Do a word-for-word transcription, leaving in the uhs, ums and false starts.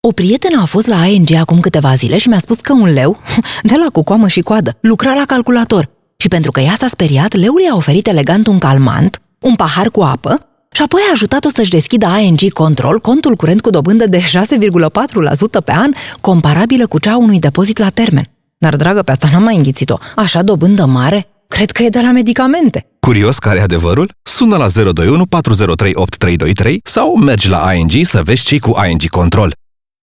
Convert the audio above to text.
O prietenă a fost la I N G acum câteva zile și mi-a spus că un leu, de la cu coamă și coadă, lucra la calculator. Și pentru că ea s-a speriat, leul i-a oferit elegant un calmant, un pahar cu apă și apoi a ajutat-o să-și deschidă I N G Control, contul curent cu dobândă de șase virgulă patru la sută pe an, comparabilă cu cea a unui depozit la termen. Dar, dragă, pe asta n-am mai înghițit-o. Așa dobândă mare? Cred că e de la medicamente. Curios care e adevărul? Sună la zero doi unu patru zero trei opt trei doi trei sau mergi la I N G să vezi ce cu I N G Control.